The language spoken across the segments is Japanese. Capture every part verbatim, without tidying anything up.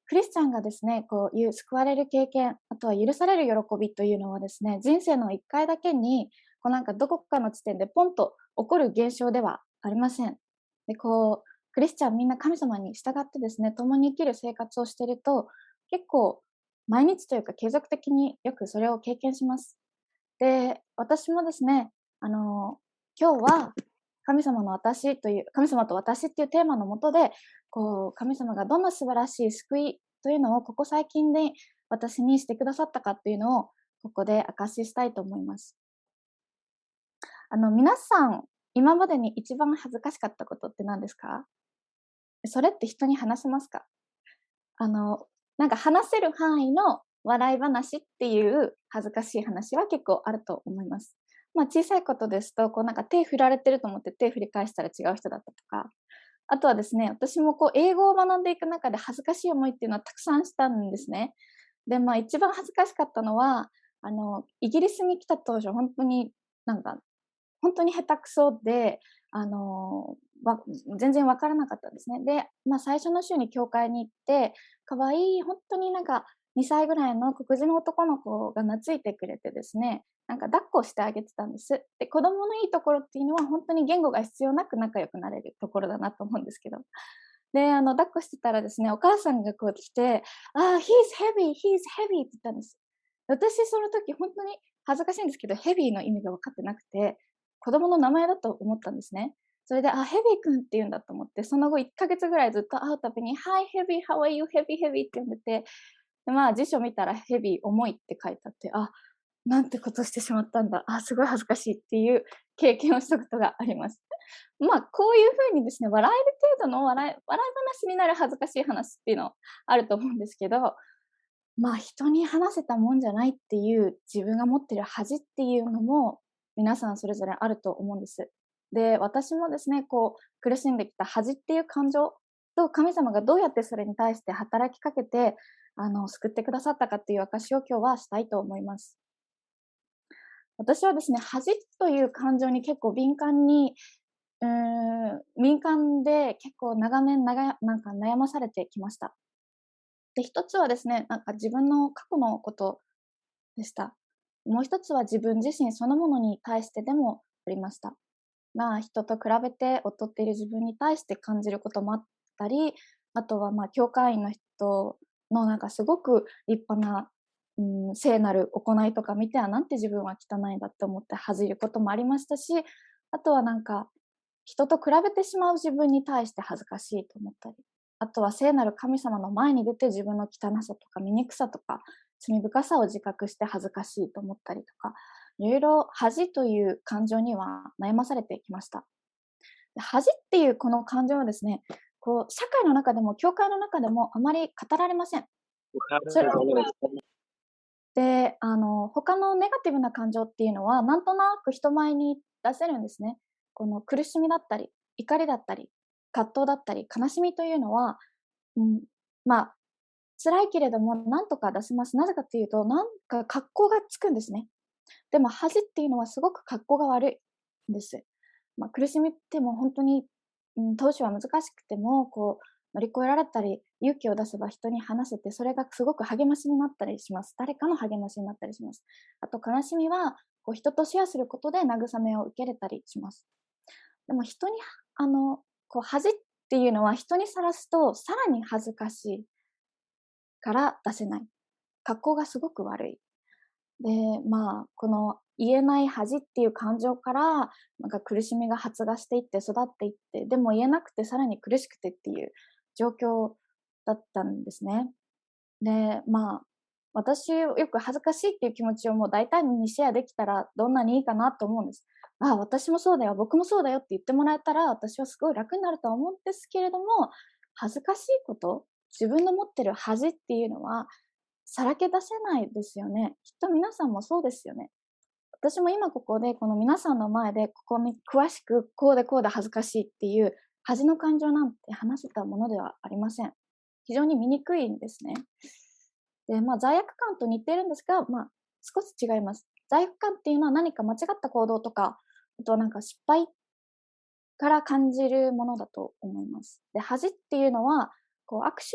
クリスチャンがですね、こういう救われる経験、あとは許される喜びというのはですね、人生の一回だけに、こうなんかどこかの地点でポンと起こる現象ではありません。で、こう、クリスチャンみんな神様に従ってですね、共に生きる生活をしていると、結構毎日というか継続的によくそれを経験します。で、私もですね、あの、今日は神様の私という、神様と私っていうテーマのもとで、こう、神様がどんな素晴らしい救いというのをここ最近で私にしてくださったかっていうのを、ここで証ししたいと思います。あの、皆さん、今までに一番恥ずかしかったことって何ですか？それって人に話せますか？あの、なんか話せる範囲の笑い話っていう恥ずかしい話は結構あると思います。まあ小さいことですと、こうなんか手振られてると思って手振り返したら違う人だったとか、あとはですね、私もこう英語を学んでいく中で恥ずかしい思いっていうのはたくさんしたんですね。で、まあ一番恥ずかしかったのは、あの、イギリスに来た当初、本当になんか本当に下手くそで、あの、わ全然わからなかったんですね。で、まあ、最初の週に教会に行って、可愛い本当になんかにさいぐらいの黒人の男の子が懐いてくれてですね、なんか抱っこしてあげてたんです。で、子供のいいところっていうのは本当に言語が必要なく仲良くなれるところだなと思うんですけど。で、あの、抱っこしてたらですね、お母さんがこう来て、「ああ、he's heavy, he's heavy」って言ったんです。私その時本当に恥ずかしいんですけど、ヘビーの意味が分かってなくて、子供の名前だと思ったんですね。それで、あ、ヘビー君って言うんだと思って、その後いっかげつぐらいずっと会うたびに、Hi, Heavy, how are you? Heavy, Heavy って呼んでて、で、まあ辞書見たらヘビー、重いって書いてあって、あ、なんてことしてしまったんだ。あ、すごい恥ずかしいっていう経験をしたことがあります。まあ、こういう風にですね、笑える程度の笑い笑い話になる恥ずかしい話っていうのあると思うんですけど、まあ、人に話せたもんじゃないっていう自分が持ってる恥っていうのも、皆さんそれぞれあると思うんです。で、私もですね、こう、苦しんできた恥っていう感情と神様がどうやってそれに対して働きかけて、あの、救ってくださったかっていう証しを今日はしたいと思います。私はですね、恥という感情に結構敏感に、うーん、敏感で結構長年ながなんか悩まされてきました。で、一つはですね、なんか自分の過去のことでした。もう一つは自分自身そのものに対してでもありました。まあ、人と比べて劣っている自分に対して感じることもあったり、あとはまあ、教会員の人のなんかすごく立派な、うん、聖なる行いとか見てはなんて自分は汚いんだって思って恥じることもありましたし、あとはなんか、人と比べてしまう自分に対して恥ずかしいと思ったり、あとは聖なる神様の前に出て自分の汚さとか醜さとか罪深さを自覚して恥ずかしいと思ったりとか、いろいろ恥という感情には悩まされてきました。で恥っていうこの感情はですね、こう社会の中でも教会の中でもあまり語られません。それで、あの、他のネガティブな感情っていうのは、なんとなく人前に出せるんですね。この苦しみだったり、怒りだったり、葛藤だったり、悲しみというのは、うん、まあ、辛いけれども、なんとか出せます。なぜかっていうと、なんか格好がつくんですね。でも恥っていうのはすごく格好が悪いんです。まあ、苦しみってもう本当に、うん、当初は難しくても、こう乗り越えられたり、勇気を出せば人に話せて、それがすごく励ましになったりします。誰かの励ましになったりします。あと悲しみは、こう人とシェアすることで慰めを受けれたりします。でも人に、あの、こう恥っていうのは人にさらすとさらに恥ずかしいから出せない。格好がすごく悪い。で、まあ、この言えない恥っていう感情から、なんか苦しみが発芽していって育っていって、でも言えなくてさらに苦しくてっていう状況だったんですね。で、まあ、私よく恥ずかしいっていう気持ちをもう大胆にシェアできたらどんなにいいかなと思うんです。ああ、私もそうだよ、僕もそうだよって言ってもらえたら、私はすごい楽になるとは思うんですけれども、恥ずかしいこと、自分の持ってる恥っていうのはさらけ出せないですよね。きっと皆さんもそうですよね。私も今ここでこの皆さんの前でここに詳しくこうでこうで恥ずかしいっていう恥の感情なんて話せたものではありません。非常に醜いんですね。で、まあ罪悪感と似ているんですが、まあ少し違います。罪悪感っていうのは何か間違った行動とか、あとはなんか失敗から感じるものだと思います。で、恥っていうのは、こうアクション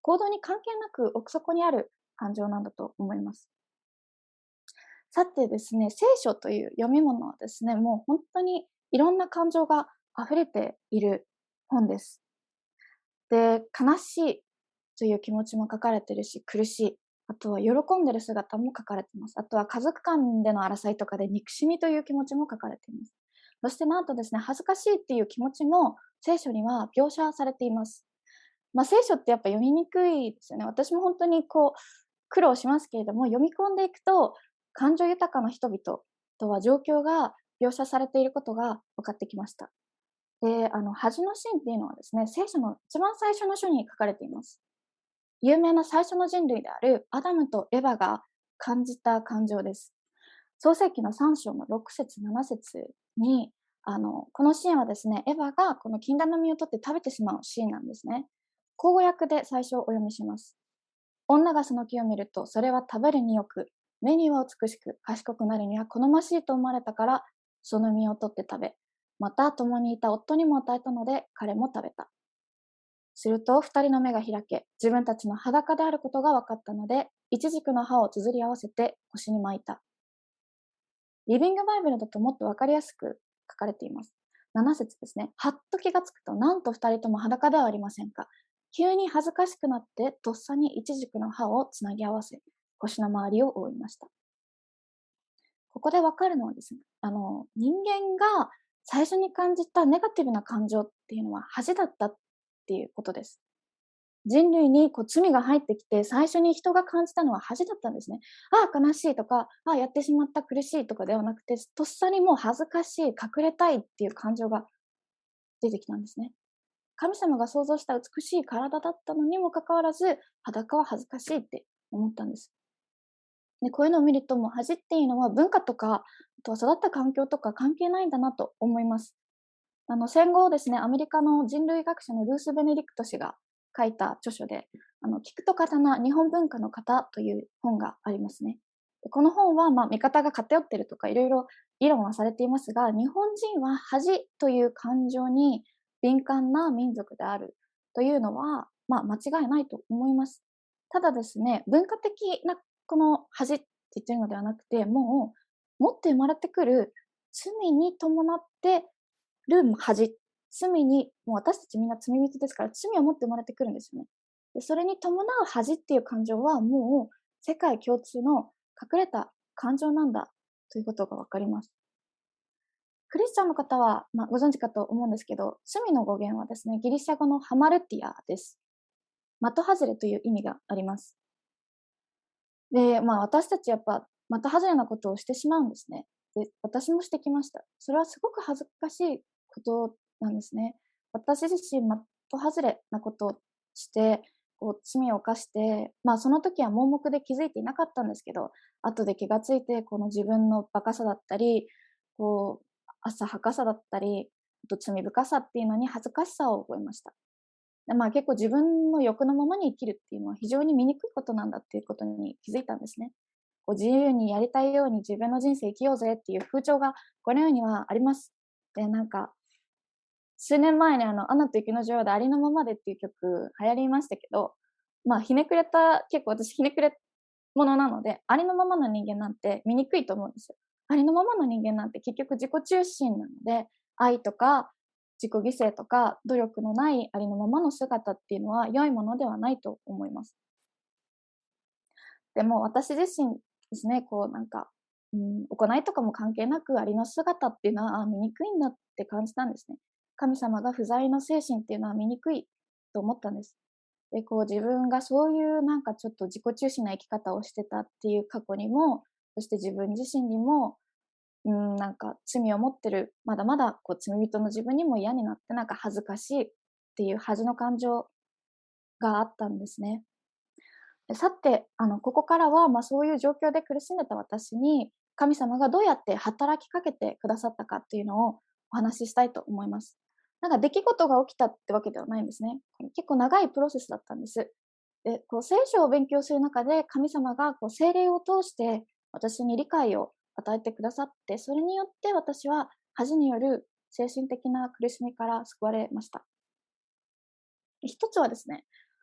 行動に関係なく奥底にある感情なんだと思います。さてですね、聖書という読み物はですね、もう本当にいろんな感情が溢れている本です。で、悲しいという気持ちも書かれてるし、苦しい、あとは喜んでる姿も書かれています。あとは家族間での争いとかで憎しみという気持ちも書かれています。そしてなんとですね、恥ずかしいっていう気持ちも聖書には描写されています。まあ、聖書ってやっぱ読みにくいですよね。私も本当にこう、苦労しますけれども、読み込んでいくと、感情豊かな人々とは状況が描写されていることが分かってきました。で、あの、恥のシーンっていうのはですね、聖書の一番最初の書に書かれています。有名な最初の人類であるアダムとエバが感じた感情です。創世記のさん章のろく節なな節に、あの、このシーンはですね、エヴァがこの禁断の実を取って食べてしまうシーンなんですね。口語訳で最初お読みします。女がその木を見ると、それは食べるによく、目には美しく、賢くなるには好ましいと思われたから、その実を取って食べ、また共にいた夫にも与えたので、彼も食べた。すると、二人の目が開け、自分たちの裸であることが分かったので、イチジクの葉を綴り合わせて腰に巻いた。リビングバイブルだともっと分かりやすく書かれています。なな節ですね。はっと気がつくと、なんと二人とも裸ではありませんか。急に恥ずかしくなって、とっさにイチジクの葉をつなぎ合わせ、腰の周りを覆いました。ここで分かるのはですね、あの、人間が最初に感じたネガティブな感情っていうのは恥だったっていうことです。人類にこう罪が入ってきて、最初に人が感じたのは恥だったんですね。ああ、悲しいとか、ああ、やってしまった苦しいとかではなくて、とっさにもう恥ずかしい、隠れたいっていう感情が出てきたんですね。神様が創造した美しい体だったのにもかかわらず、裸は恥ずかしいって思ったんです。で、こういうのを見ると、もう恥っていうのは文化とか、あとは育った環境とか関係ないんだなと思います。あの、戦後ですね、アメリカの人類学者のルース・ベネディクト氏が書いた著書で、あの、聞くと刀、日本文化の型という本がありますね。でこの本は、まあ、見方が偏っているとか、いろいろ議論はされていますが、日本人は恥という感情に敏感な民族であるというのは、まあ、間違いないと思います。ただですね、文化的なこの恥って言ってるのではなくて、もう、持って生まれてくる罪に伴ってる恥、罪に、もう私たちみんな罪人ですから、罪を持って生まれてくるんですよね。で、それに伴う恥っていう感情は、もう世界共通の隠れた感情なんだということがわかります。クリスチャンの方は、まあ、ご存知かと思うんですけど、罪の語源はですね、ギリシャ語のハマルティアです。的外れという意味があります。で、まあ、私たちやっぱ的外れなことをしてしまうんですね。で、私もしてきました。それはすごく恥ずかしいことなんですね。私自身的外れなことをして、こう罪を犯して、まあ、その時は盲目で気づいていなかったんですけど、後で気がついて、この自分の馬鹿さだったり、こう、浅はかさだったり、あと罪深さっていうのに恥ずかしさを覚えました。で、まあ、結構自分の欲のままに生きるっていうのは非常に醜いことなんだっていうことに気づいたんですね。こう自由にやりたいように自分の人生生きようぜっていう風潮がこの世にはあります。で、なんか、数年前にあの、アナと雪の女王でありのままでっていう曲流行りましたけど、まあ、ひねくれた、結構私ひねくれ者なので、ありのままの人間なんて醜いと思うんですよ。ありのままの人間なんて結局自己中心なので、愛とか自己犠牲とか努力のないありのままの姿っていうのは良いものではないと思います。でも私自身ですね、こうなんか、うん、行いとかも関係なくありの姿っていうのは、あ、醜いんだって感じたんですね。神様が不在の精神っていうのは醜いと思ったんです。で、こう自分がそういうなんかちょっと自己中心な生き方をしてたっていう過去にも、そして自分自身にも、うん、なんか罪を持ってる、まだまだこう罪人の自分にも嫌になって、なんか恥ずかしいっていう恥の感情があったんですね。でさて、あの、ここからは、まあ、そういう状況で苦しんでた私に、神様がどうやって働きかけてくださったかっていうのをお話ししたいと思います。なんか出来事が起きたってわけではないんですね。結構長いプロセスだったんです。で、こう聖書を勉強する中で、神様がこう聖霊を通して私に理解を与えてくださって、それによって私は恥による精神的な苦しみから救われました。一つはですね、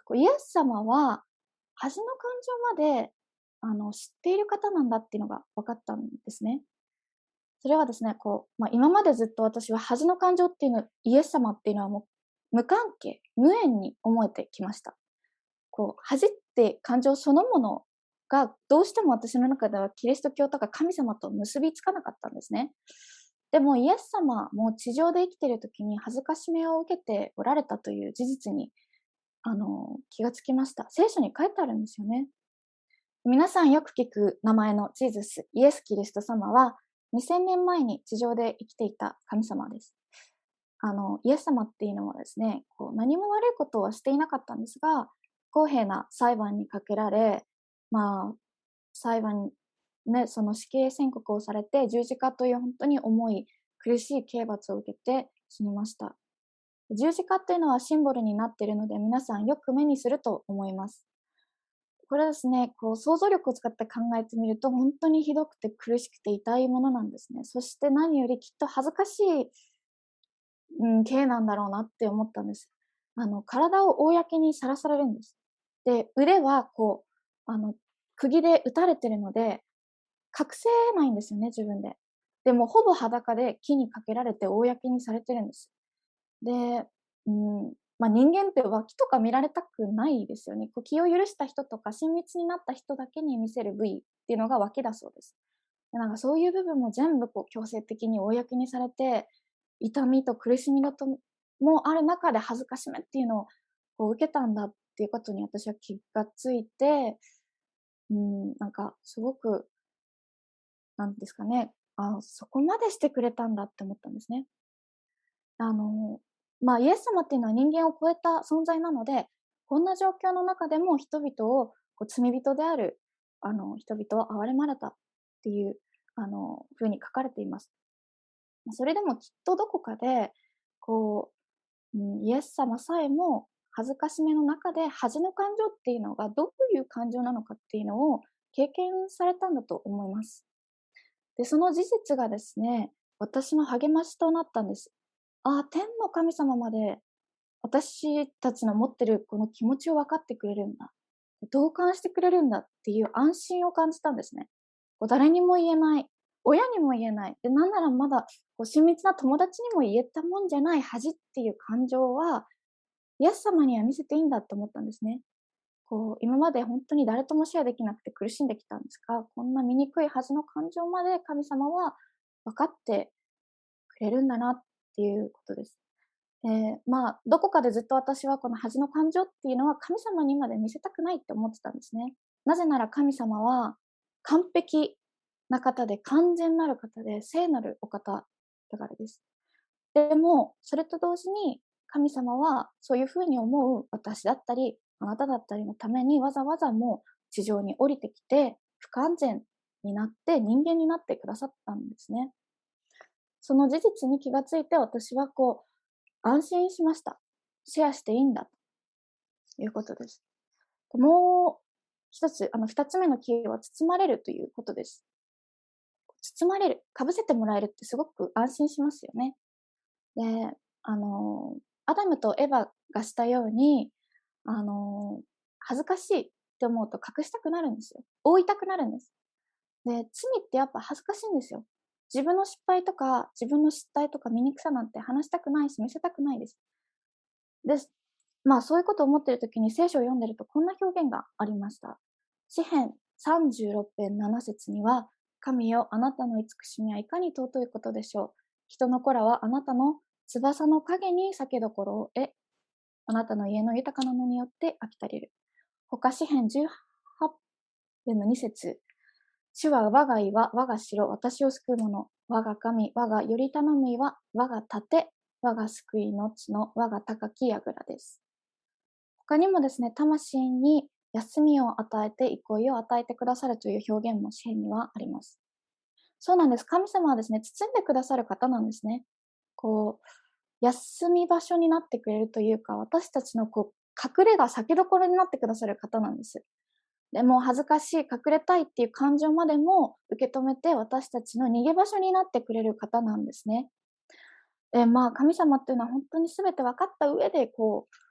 こうイエス様は恥の感情まであの知っている方なんだっていうのが分かったんですね。それはですね、こう、まあ、今までずっと私は恥の感情っていうの、イエス様っていうのはもう無関係、無縁に思えてきました。こう、恥って感情そのものがどうしても私の中ではキリスト教とか神様と結びつかなかったんですね。でもイエス様も地上で生きている時に恥ずかしめを受けておられたという事実にあの気がつきました。聖書に書いてあるんですよね。皆さんよく聞く名前のジーズス、イエス・キリスト様はにせんねんまえに地上で生きていた神様です。あの、イエス様っていうのはですね、こう何も悪いことはしていなかったんですが、不公平な裁判にかけられ、まあ、裁判ね、その死刑宣告をされて、十字架という本当に重い苦しい刑罰を受けて死にました。十字架っていうのはシンボルになっているので、皆さんよく目にすると思います。これはですね、こう想像力を使って考えてみると、本当にひどくて苦しくて痛いものなんですね。そして何よりきっと恥ずかしい、うん、刑なんだろうなって思ったんです。あの、体を公にさらされるんです。で、腕はこう、あの、釘で打たれてるので、隠せないんですよね、自分で。でもほぼ裸で木にかけられて公にされてるんです。で、うん、まあ、人間って脇とか見られたくないですよね。こう気を許した人とか親密になった人だけに見せる部位っていうのが脇だそうです。で、なんかそういう部分も全部こう強制的に公にされて、痛みと苦しみだともある中で恥ずかしめっていうのをこう受けたんだっていうことに私は気がついて、うん、なんかすごく、なんですかね、あ、そこまでしてくれたんだって思ったんですね。あの、まあ、イエス様っていうのは人間を超えた存在なので、こんな状況の中でも人々をこう罪人であるあの人々を憐れまれたっていうあの風に書かれています。それでもきっとどこかでこう、うん、イエス様さえも恥ずかしめの中で恥の感情っていうのがどういう感情なのかっていうのを経験されたんだと思います。で、その事実がですね、私の励ましとなったんです。ああ、天の神様まで私たちの持ってるこの気持ちを分かってくれるんだ。同感してくれるんだっていう安心を感じたんですね。こう誰にも言えない。親にも言えない。で、なんならまだこう親密な友達にも言えたもんじゃない恥っていう感情は、イエス様には見せていいんだと思ったんですね。こう、今まで本当に誰ともシェアできなくて苦しんできたんですが、こんな醜い恥の感情まで神様は分かってくれるんだなっていうことです。で、まあ、どこかでずっと私はこの恥の感情っていうのは神様にまで見せたくないって思ってたんですね。なぜなら神様は完璧な方で完全なる方で聖なるお方だからです。でも、それと同時に神様はそういうふうに思う私だったり、あなただったりのためにわざわざもう地上に降りてきて不完全になって人間になってくださったんですね。その事実に気がついて私はこう安心しました。シェアしていいんだということです。もう一つ、あの二つ目のキーは包まれるということです。包まれる、かぶせてもらえるってすごく安心しますよね。で、あの、アダムとエヴァがしたように、あの、恥ずかしいって思うと隠したくなるんですよ。覆いたくなるんです。で、罪ってやっぱ恥ずかしいんですよ。自分の失敗とか、自分の失態とか醜さなんて話したくないし、見せたくないです。で、まあそういうことを思っているときに聖書を読んでるとこんな表現がありました。詩編さんじゅうろく編なな節には、神よ、あなたの慈しみはいかに尊いことでしょう。人の子らはあなたの翼の影に酒どころを得、あなたの家の豊かなのによって飽き足りる。他詩編じゅうはち編のに節、主は我が岩、我が城、私を救う者。我が神、我がより頼みは、我が盾、我が救いの地の我が高き櫓です。他にもですね、魂に休みを与えて憩いを与えてくださるという表現も詩篇にはあります。そうなんです。神様はですね、包んでくださる方なんですね。こう、休み場所になってくれるというか、私たちのこう隠れが酒どころになってくださる方なんです。でも恥ずかしい、隠れたいっていう感情までも受け止めて私たちの逃げ場所になってくれる方なんですね。で、まあ神様っていうのは本当に全て分かった上でこう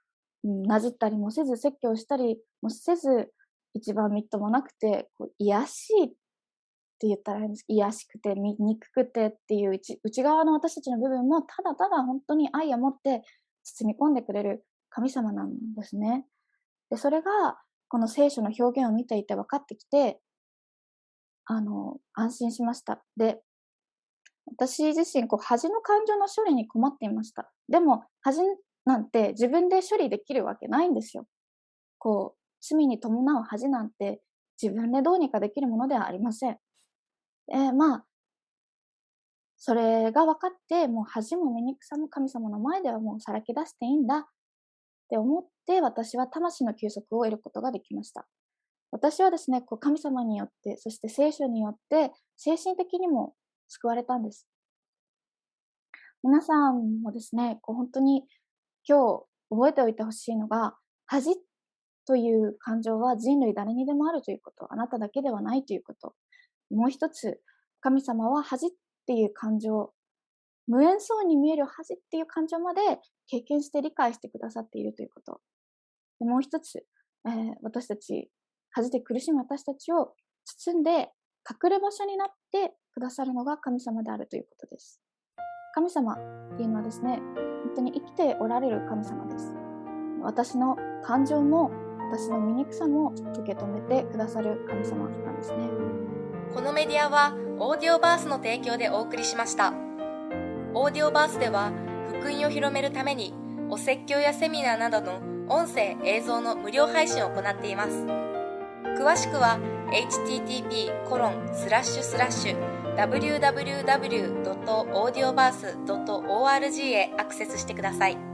うん、なじったりもせず、説教したりもせず、一番みっともなくて、こう卑しいって言ったら変です。卑しくて、醜くてっていう内内側の私たちの部分も、ただただ本当に愛を持って包み込んでくれる神様なんですね。で、それが、この聖書の表現を見ていて分かってきて、あの、安心しました。で、私自身、こう、恥の感情の処理に困っていました。でも、恥なんて自分で処理できるわけないんですよ。こう、罪に伴う恥なんて自分でどうにかできるものではありません。えー、まあ、それが分かって、もう恥も醜さも神様の前ではもうさらけ出していいんだって思って、私は魂の休息を得ることができました。私はですね、こう神様によって、そして聖書によって、精神的にも救われたんです。皆さんもですね、こう本当に今日覚えておいてほしいのが、恥という感情は人類誰にでもあるということ、あなただけではないということ。もう一つ、神様は恥っていう感情、無縁そうに見える恥っていう感情まで経験して理解してくださっているということ。でもう一つ、えー私たち、恥で苦しむ私たちを包んで隠れ場所になってくださるのが神様であるということです。神様っていうのはですね、本当に生きておられる神様です。私の感情も私の醜さも受け止めてくださる神様なんですね。 このメディアはオーディオバースの提供でお送りしました。オーディオバースでは福音を広めるためにお説教やセミナーなどの音声映像の無料配信を行っています。詳しくは エイチティーティーピーコロンスラッシュスラッシュダブリューダブリューダブリュードットオーディオバースドットオーアールジー へアクセスしてください。